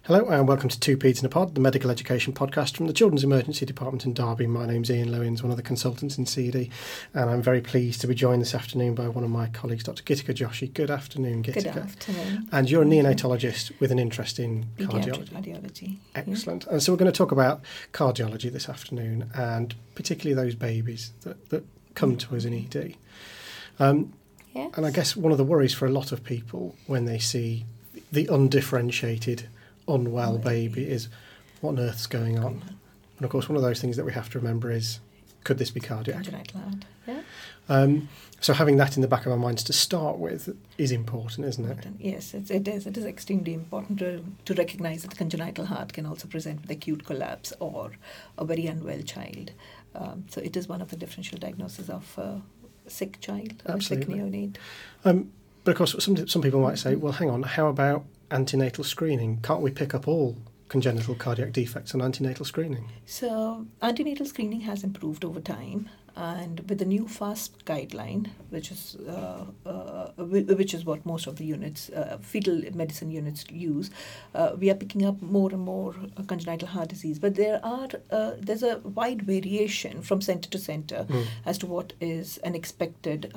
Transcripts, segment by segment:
Hello and welcome to Two Peds in a Pod, the medical education podcast from the Children's Emergency Department in Derby. My name's Ian Lewins, one of the consultants in CD, and I'm very pleased to be joined this afternoon by one of my colleagues, Dr. Gitika Joshi. Good afternoon, Gitika. Good afternoon. And you're a neonatologist with an interest in Pediatric cardiology. Excellent. And so we're going to talk about cardiology this afternoon, and particularly those babies that come to us in ED. Yes. And I guess one of the worries for a lot of people when they see the undifferentiated unwell baby is what on earth's going on. And of course one of those things that we have to remember is, could this be cardiac? Congenital heart, yeah. So having that in the back of our minds to start with is important, isn't it? Yes, it is. It is extremely important to recognise that congenital heart can also present with acute collapse or a very unwell child. So it is one of the differential diagnoses of a sick child, a sick neonate. But of course some people might say, well, hang on, how about antenatal screening? Can't we pick up all congenital cardiac defects on antenatal screening? So antenatal screening has improved over time, and with the new FAST guideline, which is what most of the units, fetal medicine units use, we are picking up more and more congenital heart disease. But there's a wide variation from centre to centre as to what is an expected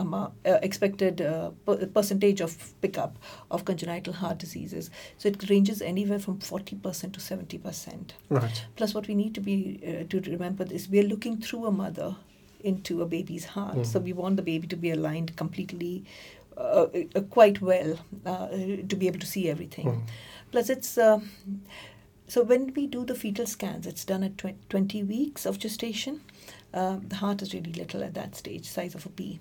percentage of pickup of congenital heart diseases. So it ranges anywhere from 40% to 70%. Right. Plus, what we need to be to remember is we are looking through a mother into a baby's heart. So we want the baby to be aligned completely, quite well, to be able to see everything. Plus, it's so when we do the fetal scans, it's done at 20 weeks of gestation. The heart is really little at that stage, size of a pea.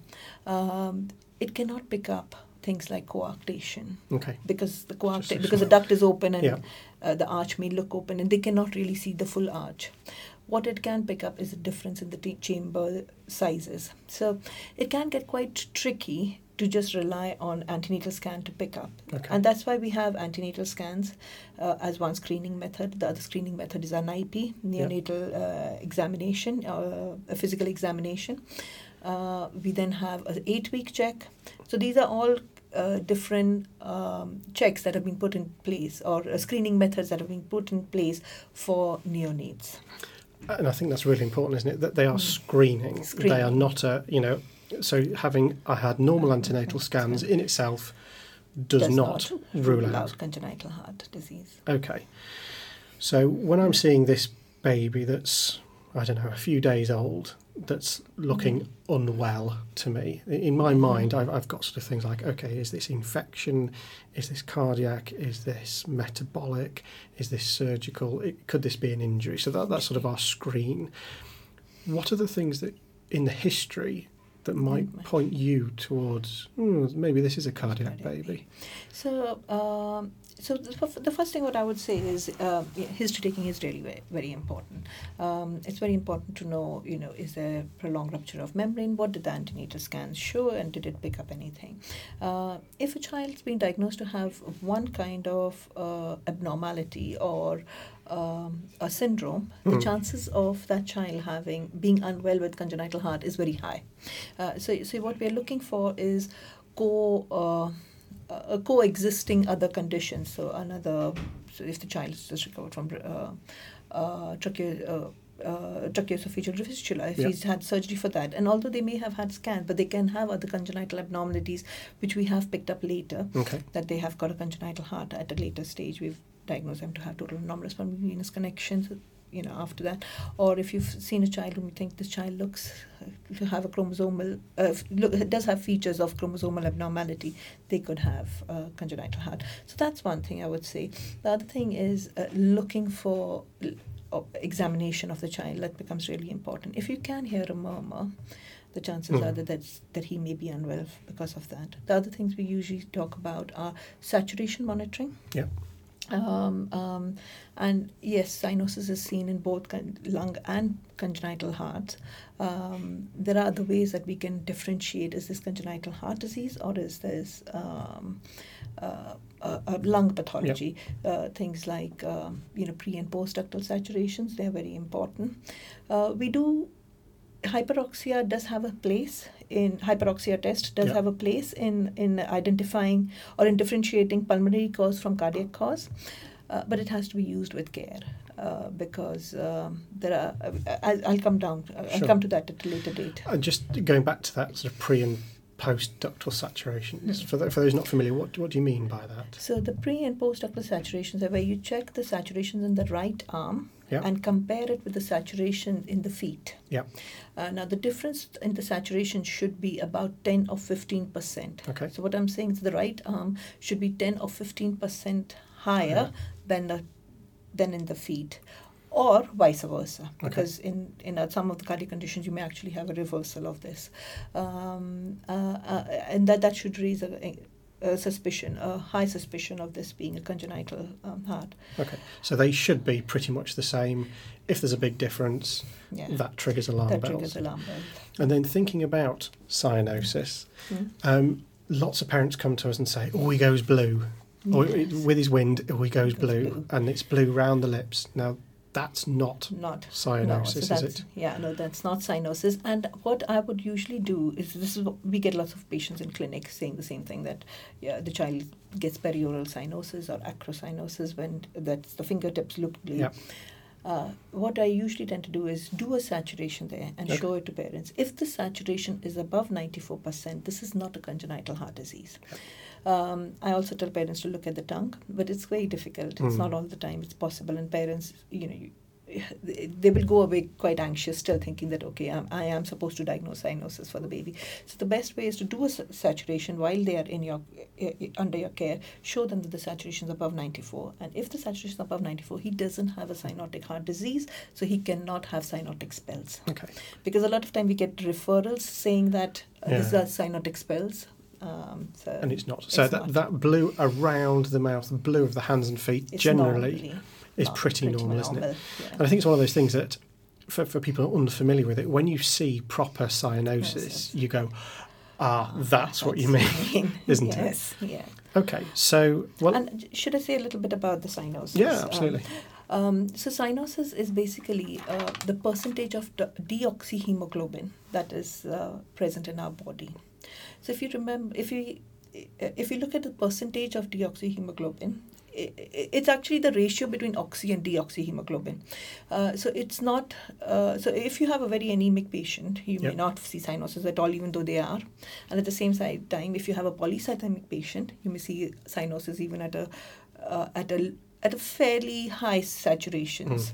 It cannot pick up things like coarctation, because the duct is open and the arch may look open, and they cannot really see the full arch. What it can pick up is a difference in the chamber sizes. So it can get quite tricky to just rely on antenatal scan to pick up. And that's why we have antenatal scans as one screening method. The other screening method is NIP, neonatal examination, a physical examination. We then have an 8-week check. So these are all different checks that have been put in place, or screening methods that have been put in place for neonates. And I think that's really important, isn't it? That they are screening. They are not so I had normal antenatal scans in itself does not rule out congenital heart disease. Okay. So when I'm seeing this baby that's, I don't know, a few days old, that's looking unwell to me, in my mind I've got sort of things like, okay, is this infection, is this cardiac, is this metabolic, is this surgical, could this be an injury? So that's sort of our screen. What are the things that in the history that might point you towards maybe this is a cardiac baby? So the first thing what I would say is history taking is really very, very important. It's very important to know, is there prolonged rupture of membrane? What did the antenatal scans show, and did it pick up anything? If a child's been diagnosed to have one kind of abnormality or a syndrome, the chances of that child being unwell with congenital heart is very high. So what we're looking for is coexisting other conditions. So if the child is just recovered from tracheoesophageal fistula, if he's had surgery for that, and although they may have had scans, but they can have other congenital abnormalities which we have picked up later, that they have got a congenital heart at a later stage. We've diagnosed them to have total anomalous venous connections, after that. Or if you've seen a child whom you think this child looks to have a chromosomal, does have features of chromosomal abnormality, they could have congenital heart. So that's one thing I would say. The other thing is looking for examination of the child. That becomes really important. If you can hear a murmur, the chances are that he may be unwell because of that. The other things we usually talk about are saturation monitoring. And yes, cyanosis is seen in both lung and congenital hearts. There are other ways that we can differentiate: is this congenital heart disease or is this a lung pathology? Things like pre and post ductal saturations, they're very important. Hyperoxia does have a place hyperoxia test does have a place in identifying or in differentiating pulmonary cause from cardiac cause. but it has to be used with care because there are. I'll come down. I'll Sure. come to that at a later date. And just going back to that sort of pre and post ductal saturations, for those not familiar, what do you mean by that? So the pre and post ductal saturations are where you check the saturations in the right arm Yeah. and compare it with the saturation in the feet. Yeah. Now the difference in the saturation should be about 10 or 15%. Okay. So what I'm saying is the right arm should be 10 or 15% higher than in the feet, or vice versa, because in some of the cardiac conditions you may actually have a reversal of this, and that should raise a suspicion, a high suspicion of this being a congenital heart. Okay, so they should be pretty much the same. If there's a big difference, Yeah. that triggers alarm That bells. triggers alarm bells. And then thinking about cyanosis, lots of parents come to us and say, "Oh, he goes blue," or Yes. with his wind, "Oh, he goes blue," blue. and it's blue round the lips. Now, that's not Not cyanosis, no, is it? Yeah, no, that's not cyanosis. And what I would usually do is, this is what we get lots of patients in clinic saying the same thing, that the child gets perioral cyanosis or acrocyanosis when that's the fingertips look blue. Yeah. What I usually tend to do is do a saturation there and Okay. show it to parents. If the saturation is above 94%, this is not a congenital heart disease. I also tell parents to look at the tongue, but it's very difficult. It's not all the time it's possible, and parents, they will go away quite anxious, still thinking that, okay, I am supposed to diagnose cyanosis for the baby. So the best way is to do a saturation while they are under your care. Show them that the saturation is above 94, and if the saturation is above 94, he doesn't have a cyanotic heart disease, so he cannot have cyanotic spells. Okay. Because a lot of time we get referrals saying that these Yeah. are cyanotic spells. And it's not. So it's not. that blue around the mouth, the blue of the hands and feet, It's generally normally is pretty normal, isn't it? Yeah. And I think it's one of those things that, for people unfamiliar with it, when you see proper cyanosis, Yes. you go, that's what you mean, isn't it? Yes, yeah. Okay, so, well, And should I say a little bit about the cyanosis? yeah, absolutely. So cyanosis is basically the percentage of deoxyhemoglobin that is present in our body. So if you remember, if you look at the percentage of deoxyhemoglobin, it's actually the ratio between oxy and deoxyhemoglobin. So it's not. So if you have a very anemic patient, you may not see cyanosis at all, even though they are. And at the same time, if you have a polycythemic patient, you may see cyanosis even at a fairly high saturations.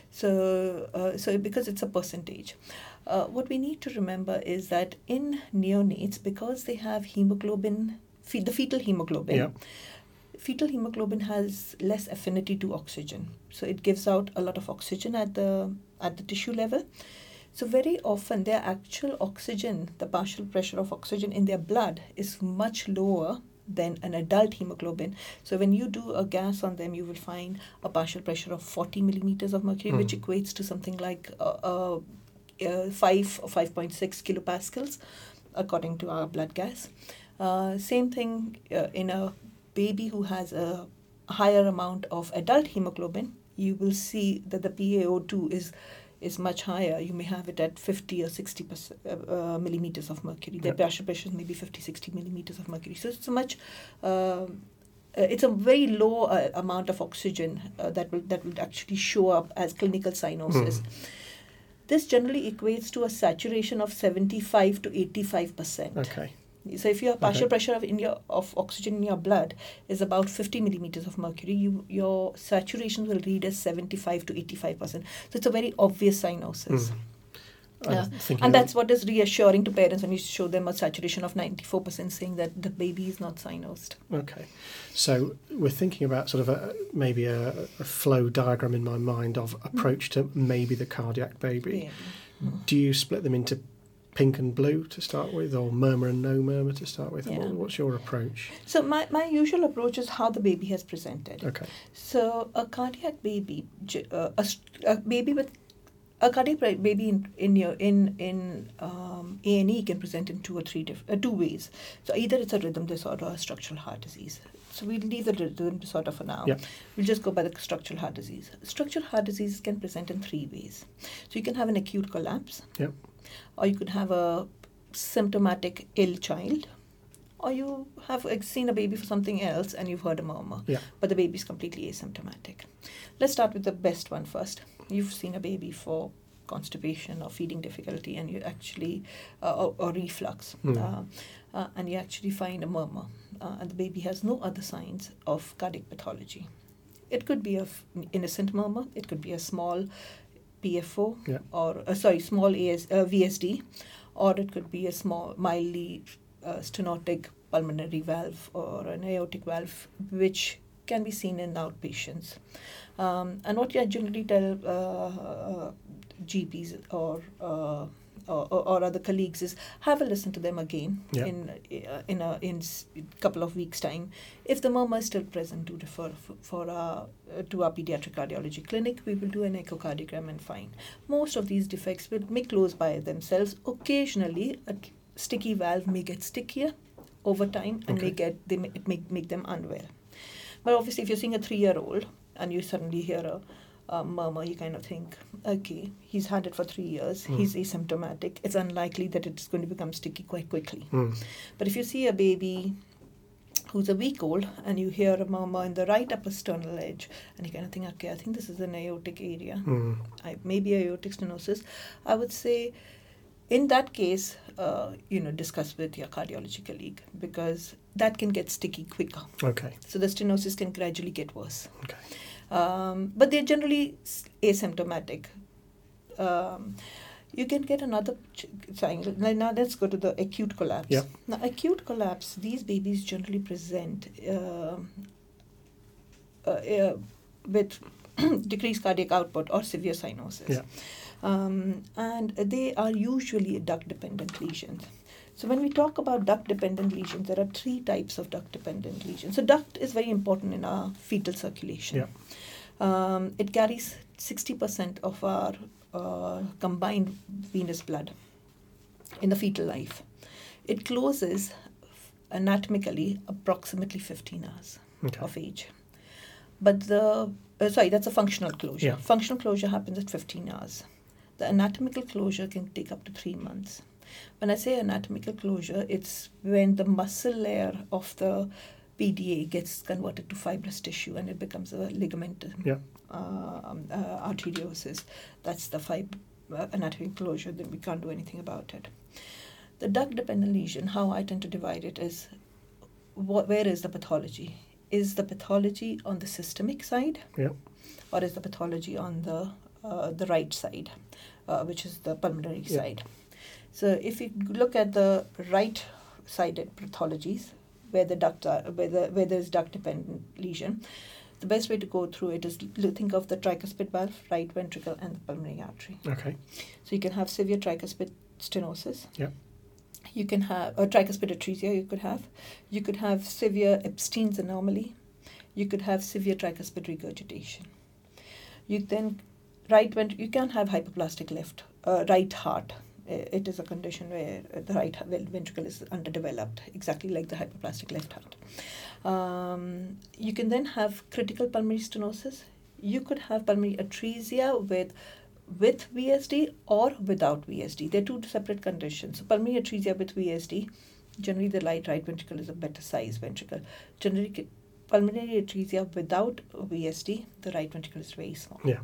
So because it's a percentage. What we need to remember is that in neonates, because they have hemoglobin, the fetal hemoglobin, fetal hemoglobin has less affinity to oxygen. So it gives out a lot of oxygen at the tissue level. So very often their actual oxygen, the partial pressure of oxygen in their blood is much lower than an adult hemoglobin. So when you do a gas on them, you will find a partial pressure of 40 millimeters of mercury, which equates to something like 5 or 5.6 kilopascals, according to our blood gas. Same thing in a baby who has a higher amount of adult hemoglobin. You will see that the PaO2 is much higher. You may have it at 50 or 60 millimeters of mercury. Their partial pressure may be 50, 60 millimeters of mercury. So it's a much it's a very low amount of oxygen that will actually show up as clinical cyanosis. This generally equates to a saturation of 75 to 85%. Okay. So if your partial pressure of oxygen in your blood is about 50 millimeters of mercury, your saturation will read as 75 to 85%. So it's a very obvious cyanosis. And that's what is reassuring to parents when you show them a saturation of 94%, saying that the baby is not cyanosed. Okay. So we're thinking about sort of maybe a flow diagram in my mind of approach to maybe the cardiac baby. Do you split them into pink and blue to start with, or murmur and no murmur to start with? Yeah. What's your approach? So my usual approach is how the baby has presented. Okay. So a cardiac baby, a baby with a cardiac baby in A&E can present in two or three two ways. So either it's a rhythm disorder or a structural heart disease. So we'll leave the rhythm disorder for now. Yeah. We'll just go by the structural heart disease. Structural heart disease can present in three ways. So you can have an acute collapse. Yep. Or you could have a symptomatic ill child, or you have seen a baby for something else and you've heard a murmur, Yeah. but the baby's completely asymptomatic. Let's start with the best one first. You've seen a baby for constipation or feeding difficulty, and you actually, or reflux, and you actually find a murmur, and the baby has no other signs of cardiac pathology. It could be an innocent murmur, it could be a small PFO, Yeah. or small VSD, or it could be a small, mildly stenotic pulmonary valve or an aortic valve, which can be seen in outpatients. And what I generally tell GPs or other colleagues is have a listen to them again Yeah. in a couple of weeks' time. If the murmur is still present, do refer to our pediatric cardiology clinic. We will do an echocardiogram and find. Most of these defects may close by themselves. Occasionally, a sticky valve may get stickier over time and make them unwell. But obviously, if you're seeing a 3-year-old and you suddenly hear a murmur, you kind of think, okay, he's had it for 3 years, he's asymptomatic, it's unlikely that it's going to become sticky quite quickly. But if you see a baby who's a week old and you hear a murmur in the right upper sternal edge, and you kind of think, okay, I think this is an aortic area, maybe aortic stenosis, I would say in that case, discuss with your cardiology colleague, because that can get sticky quicker. Okay. So the stenosis can gradually get worse. Okay. But they're generally asymptomatic. You can get another sign. Now let's go to the acute collapse. Yeah. Now, acute collapse, these babies generally present with decreased cardiac output or severe cyanosis. Yeah. And they are usually duct-dependent lesions. So when we talk about duct-dependent lesions, there are 3 types of duct-dependent lesions. So duct is very important in our fetal circulation. Yeah. It carries 60% of our combined venous blood in the fetal life. It closes anatomically approximately 15 hours of age. But that's a functional closure. Yeah. Functional closure happens at 15 hours. The anatomical closure can take up to 3 months. When I say anatomical closure, it's when the muscle layer of the PDA gets converted to fibrous tissue and it becomes a ligament arteriosus. That's the anatomical closure, then we can't do anything about it. The duct-dependent lesion, how I tend to divide it is, where is the pathology? Is the pathology on the systemic side? Yeah. Or is the pathology on the right side, which is the pulmonary side? So if you look at the right-sided pathologies, where the ducts are, where there's duct-dependent lesion, the best way to go through it is think of the tricuspid valve, right ventricle, and the pulmonary artery. Okay. So you can have severe tricuspid stenosis. Yeah. You can have a tricuspid atresia. You could have severe Epstein's anomaly. You could have severe tricuspid regurgitation. You can have hypoplastic right heart. It is a condition where the right ventricle is underdeveloped, exactly like the hypoplastic left heart. You can then have critical pulmonary stenosis. You could have pulmonary atresia with VSD or without VSD. They're 2 separate conditions. So pulmonary atresia with VSD, generally the right ventricle is a better size ventricle. Generally, pulmonary atresia without VSD, the right ventricle is very small. Yeah.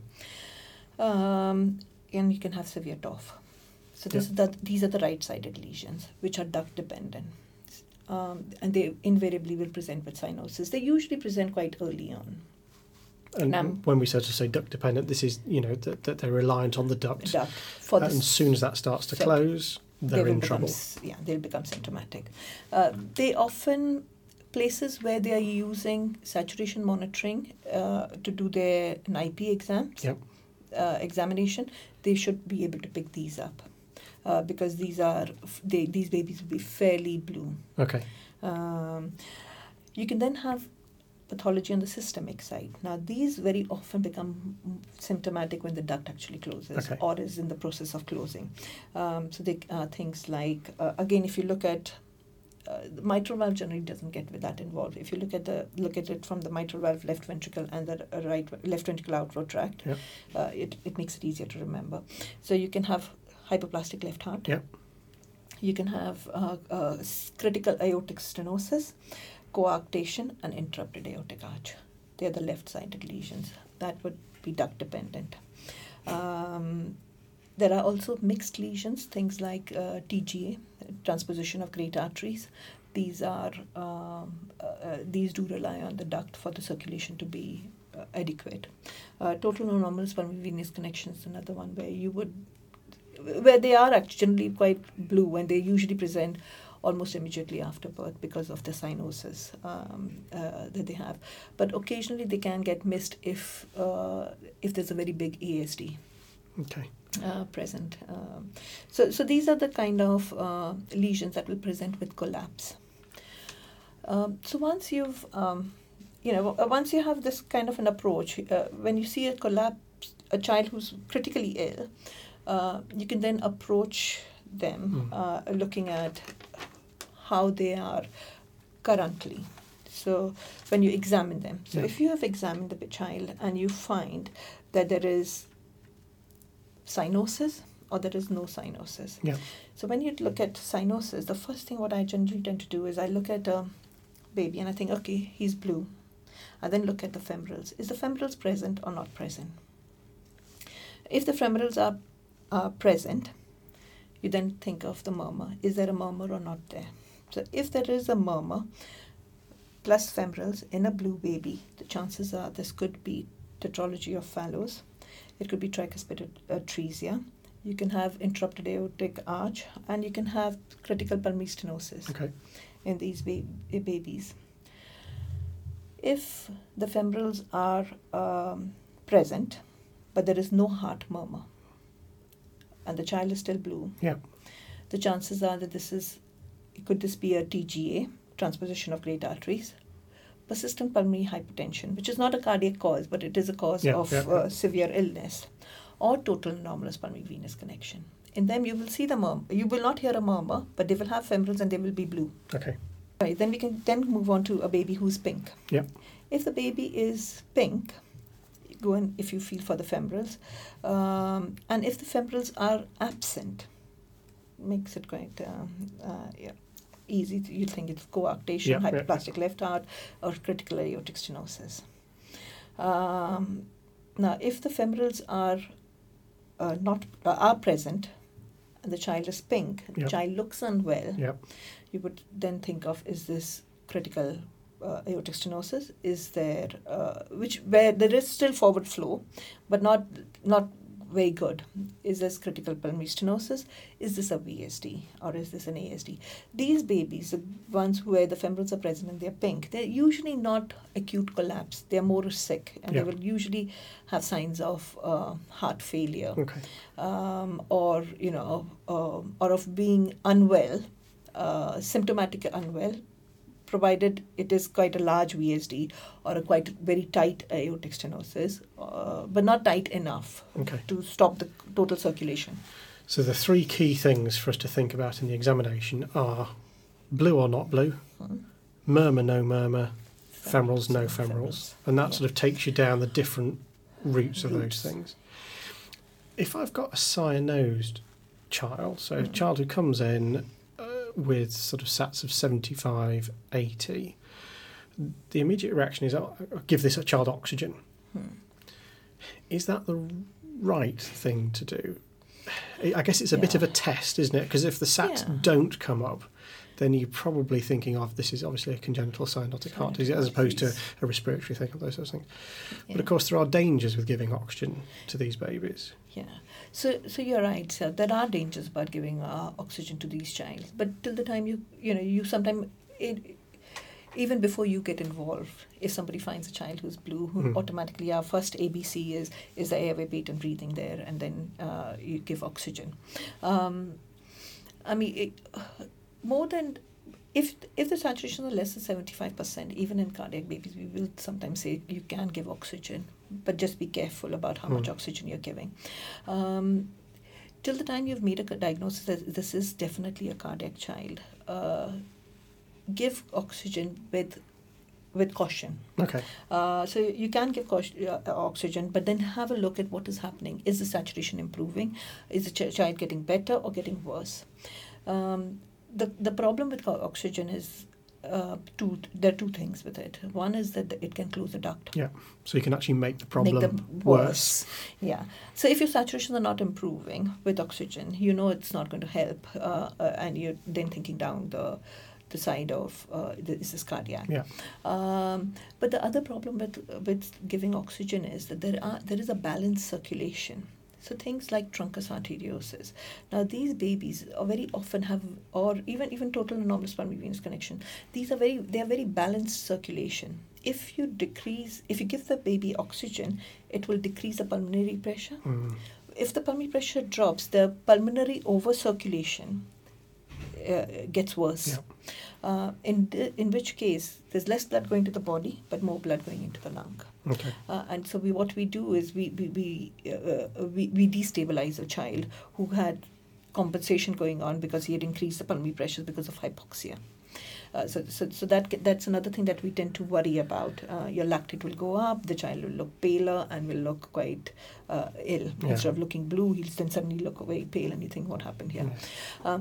And you can have severe TOF. So these are the right-sided lesions, which are duct-dependent. And they invariably will present with cyanosis. They usually present quite early on. And when we sort of say duct-dependent, this is, that they're reliant on the duct. And as soon as that starts to close, they're in trouble. They'll become symptomatic. They often, places where they are using saturation monitoring to do their NIP exams, examination, they should be able to pick these up. Because these babies will be fairly blue. Okay. You can then have pathology on the systemic side. Now, these very often become symptomatic when the duct actually closes or is in the process of closing. So they are things like, again, if you look at the mitral valve, generally doesn't get with that involved. If you look at it from the mitral valve left ventricle and the left ventricle outflow tract, it makes it easier to remember. So you can have hypoplastic left heart. You can have critical aortic stenosis, coarctation, and interrupted aortic arch. They are the left-sided lesions. That would be duct dependent. There are also mixed lesions, things like TGA, transposition of great arteries. These do rely on the duct for the circulation to be adequate. Total no-normal sperm-venous connection is another one where they are actually generally quite blue, and they usually present almost immediately after birth because of the cyanosis that they have. But occasionally they can get missed if there's a very big ASD. Okay. Present. So these are the kind of lesions that will present with collapse. So once you've, once you have this kind of an approach, when you see a child who's critically ill, you can then approach them looking at how they are currently. So when you examine them, so if you have examined the child and you find that there is cyanosis or there is no cyanosis. Yeah. So when you look at cyanosis, the first thing what I generally tend to do is I look at a baby and I think, okay, he's blue. I then look at the femorals. Is the femorals present or not present? If the femorals are present, you then think of the murmur. Is there a murmur or not there? So if there is a murmur plus femorals in a blue baby, the chances are this could be tetralogy of Fallows. It could be tricuspid atresia. You can have interrupted aortic arch, and you can have critical pulmonary stenosis in these babies. If the femorals are present, but there is no heart murmur, and the child is still blue, the chances are that could this be a TGA, transposition of great arteries, persistent pulmonary hypertension, which is not a cardiac cause, but it is a cause of severe illness, or total anomalous pulmonary venous connection. In them, you will see the murmur. You will not hear a murmur, but they will have femorals and they will be blue. Okay. Right, then we can then move on to a baby who's pink. Yeah. If the baby is pink, go in if you feel for the femorals, and if the femorals are absent, makes it quite easy. You think it's coarctation, hyperplastic left heart, or critical aortic stenosis. Now, if the femorals are present, and the child is pink, the child looks unwell, you would then think of, is this critical aortic stenosis? Is there where there is still forward flow, but not very good? Is this critical pulmonary stenosis? Is this a VSD or is this an ASD? These babies, the ones where the femorals are present and they're pink, they're usually not acute collapse. They're more sick, and they will usually have signs of heart failure, or of being unwell, symptomatic unwell, provided it is quite a large VSD or a quite very tight aortic stenosis, but not tight enough to stop the total circulation. So the three key things for us to think about in the examination are blue or not blue, murmur, no murmur, femorals, no femorals. And that sort of takes you down the different routes of those things. If I've got a cyanosed child, so a child who comes in with sort of SATs of 75, 80, the immediate reaction is, I'll give this a child oxygen. Is that the right thing to do? I guess it's a bit of a test, isn't it? Because if the SATs don't come up, then you're probably thinking of this is obviously a congenital cyanotic heart disease as opposed to a respiratory thing or those sorts of things. But of course there are dangers with giving oxygen to these babies. Yeah, so you're right, sir. There are dangers about giving oxygen to these children. But till the time you sometimes, even before you get involved, if somebody finds a child who's blue, who automatically our first ABC is the airway patent breathing there, and then you give oxygen. More than if the saturation is less than 75%, even in cardiac babies, we will sometimes say you can give oxygen, but just be careful about how much oxygen you're giving. Till the time you've made a diagnosis that this is definitely a cardiac child, give oxygen with caution. Okay. So you can give oxygen, but then have a look at what is happening. Is the saturation improving? Is the child getting better or getting worse? The problem with oxygen is there are two things with it. One is that it can close the duct. Yeah, so you can actually make the problem Make them worse. Yeah. So if your saturations are not improving with oxygen, you know it's not going to help, and you're then thinking down the side of is this cardiac. Yeah. But the other problem with giving oxygen is that there is a balanced circulation. So things like truncus arteriosus. Now these babies are very often have, or even total anomalous pulmonary venous connection. They are very balanced circulation. If you give the baby oxygen, it will decrease the pulmonary pressure. If the pulmonary pressure drops, the pulmonary over circulation gets worse. Yeah. In which case there's less blood going to the body, but more blood going into the lung. Okay. And so what we do is we destabilize a child who had compensation going on because he had increased the pulmonary pressure because of hypoxia. So that's another thing that we tend to worry about. Your lactate will go up, the child will look paler and will look quite ill. Yeah. Instead of looking blue, he'll then suddenly look very pale, and you think, what happened here? Yeah.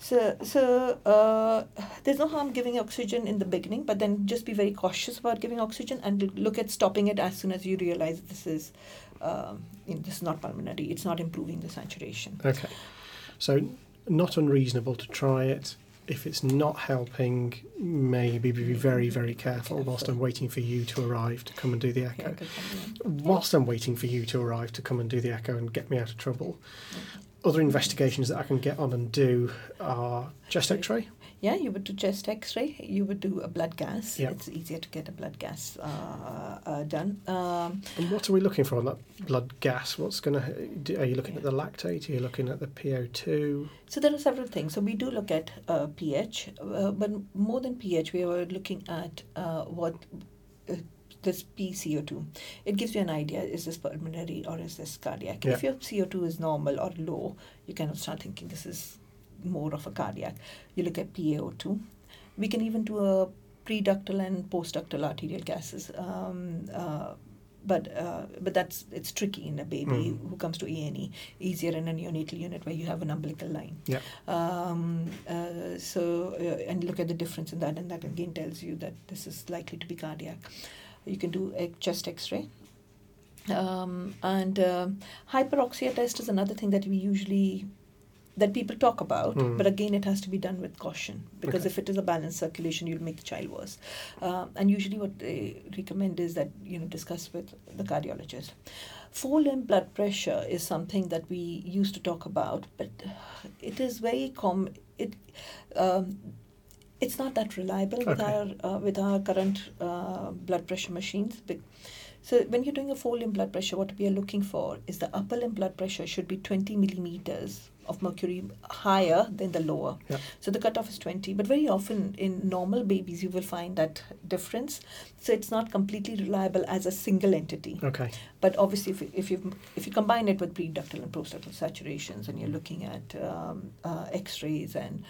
There's no harm giving oxygen in the beginning, but then just be very cautious about giving oxygen and look at stopping it as soon as you realize this is not pulmonary. It's not improving the saturation. Okay. So not unreasonable to try it. If it's not helping, maybe be very, very careful whilst I'm waiting for you to arrive to come and do the echo. Whilst I'm waiting for you to arrive to come and do the echo and get me out of trouble, other investigations that I can get on and do are chest x-ray. Yeah, you would do chest x-ray. You would do a blood gas. Yep. It's easier to get a blood gas done. And what are we looking for on that blood gas? Are you looking at the lactate? Are you looking at the PO2? So there are several things. So we do look at pH, but more than pH, we are looking at what this PCO2. It gives you an idea, is this pulmonary or is this cardiac? Yeah. If your CO2 is normal or low, you kind of start thinking this is more of a cardiac. You look at PaO2. We can even do a preductal and postductal arterial gases, but it's tricky in a baby who comes to A&E. Easier in a neonatal unit where you have an umbilical line. Yeah. And look at the difference in that, and that again tells you that this is likely to be cardiac. You can do a chest X-ray. And hyperoxia test is another thing that that people talk about, but again it has to be done with caution, because if it is a balanced circulation, you'll make the child worse. And usually what they recommend is that discuss with the cardiologist. Full limb blood pressure is something that we used to talk about, but it is very common. It's not that reliable with our current blood pressure machines. So when you're doing a full limb blood pressure, what we are looking for is the upper limb blood pressure should be 20 millimeters of mercury higher than the lower. Yeah. So the cutoff is 20, but very often in normal babies you will find that difference. So it's not completely reliable as a single entity. Okay. But obviously if you combine it with preductal and postductal saturations, and you're looking at X-rays and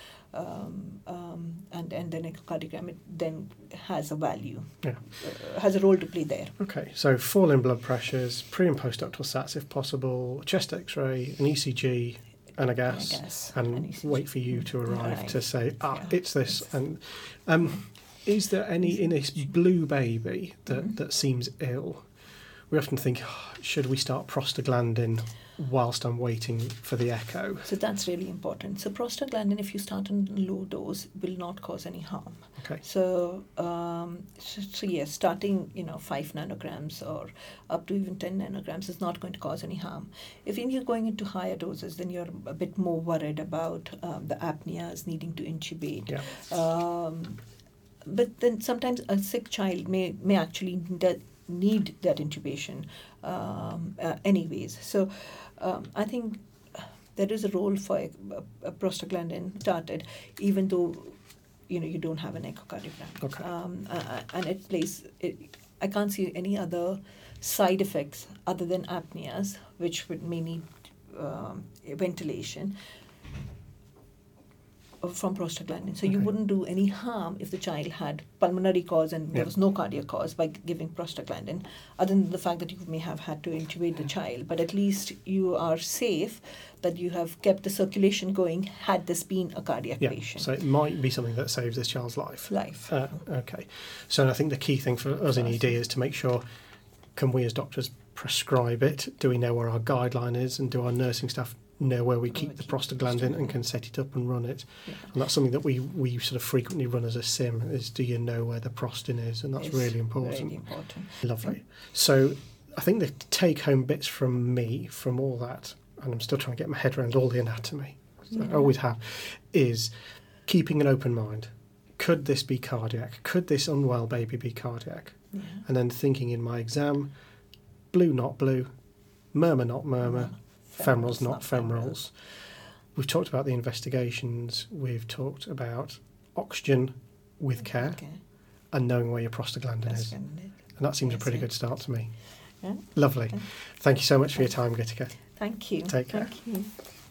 then echocardiogram, it then has a value. Yeah. Has a role to play there. Okay, so fall in blood pressures, pre and postductal sats if possible, chest X-ray, an ECG, and a gas, and wait for you to arrive to say, it's this. And is there any in this blue baby that seems ill? We often think, should we start prostaglandin whilst I'm waiting for the echo? So that's really important. So prostaglandin, if you start on low dose, will not cause any harm. Okay. So yes, starting 5 nanograms or up to even 10 nanograms is not going to cause any harm. If you're going into higher doses, then you're a bit more worried about the apneas, needing to intubate. Yeah. But then sometimes a sick child may actually need that intubation anyways. So I think there is a role for a prostaglandin started, even though you don't have an echocardiogram. Okay. And it plays. I can't see any other side effects other than apneas, which may need ventilation. from prostaglandin. So you Okay. wouldn't do any harm if the child had pulmonary cause and there Yeah. was no cardiac cause by giving prostaglandin, other than the fact that you may have had to intubate the child. But at least you are safe that you have kept the circulation going had this been a cardiac Yeah, patient. so it might be something that saves this child's life. Life. Okay. So I think the key thing for us in ED is to make sure, can we as doctors prescribe it? Do we know where our guideline is? And do our nursing staff know where we keep the prostaglandin and can set it up and run it? Yeah. And that's something that we sort of frequently run as a sim, is do you know where the prostin is? And that's It's really important. Really important. Lovely. So I think the take-home bits from me, from all that, and I'm still trying to get my head around all the anatomy, I Yeah. always have, is keeping an open mind. Could this be cardiac? Could this unwell baby be cardiac? Yeah. And then thinking in my exam, blue not blue, murmur not murmur, femorals not femorals. We've talked about the investigations, we've talked about oxygen with care, Okay. and knowing where your prostaglandin That's is. kind of it. And that seems a That's pretty it. good start to me. Yeah. Lovely. Thank you so much for your time, Gitika. Thank you. Take care. Thank you.